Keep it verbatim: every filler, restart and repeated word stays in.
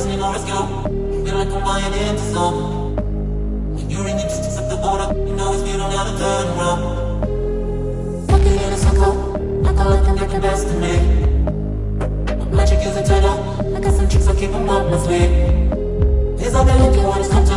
you know rescue. You feel like I'm buying into some. When you're in the distance of the border, you know it's beautiful now to turn around. Fucking in a circle, I call it the second best to me. My magic is eternal, I got some tricks, I keep them up my sleeve. Here's all the looking when it's come to